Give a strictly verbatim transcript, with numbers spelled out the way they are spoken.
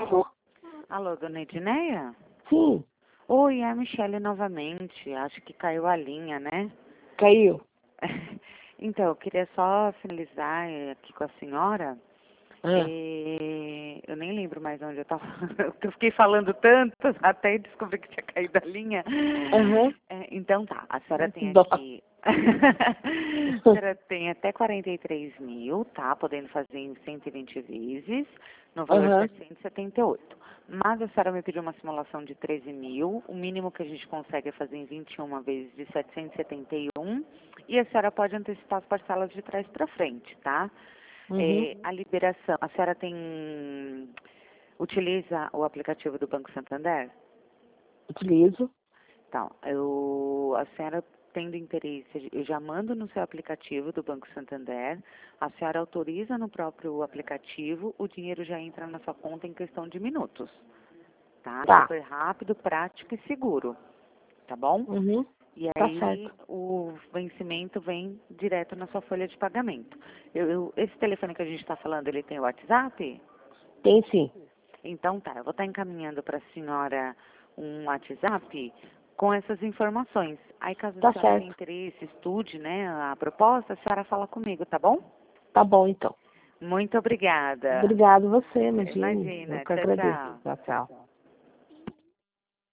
Alô? Alô, dona Edneia? Sim, Oi, é a Michele novamente. Acho que caiu a linha, né? caiu. Então, eu queria só finalizar eh, aqui com a senhora. Ah, Eh, Eu nem lembro mais onde eu estava. Eu fiquei falando tanto até descobri que tinha caído a linha. aham. Eh, Então tá, a senhora Que tem dó. aqui. A senhora tem até quarenta e três mil, tá? Podendo fazer em cento e vinte vezes, no valor de Aham. setecentos e setenta e oito. Mas a senhora me pediu uma simulação de treze mil. O mínimo que a gente consegue é fazer em vinte e uma vezes de setecentos e setenta e um. E a senhora pode antecipar as parcelas de trás para frente, tá? Uhum. É, a liberação, a senhora tem, utiliza o aplicativo do Banco Santander? Utilizo. Então, eu, a senhora tendo interesse, eu já mando no seu aplicativo do Banco Santander, a senhora autoriza no próprio aplicativo, o dinheiro já entra na sua conta em questão de minutos, tá? Tá. Super rápido, prático e seguro, tá bom? Uhum. E Tá aí certo. o vencimento vem direto na sua folha de pagamento. Eu, eu- esse telefone que a gente está falando, ele tem WhatsApp? Tem sim. Então tá, eu vou estar encaminhando para a senhora um WhatsApp com essas informações. Aí caso a Tá senhora tenha certo. interesse, estude, né, a proposta, a senhora fala comigo, tá bom? Tá bom, então. Muito obrigada. Obrigado você, imagine. Eu Imagina, que tchau, agradeço. tchau. Tchau, tchau.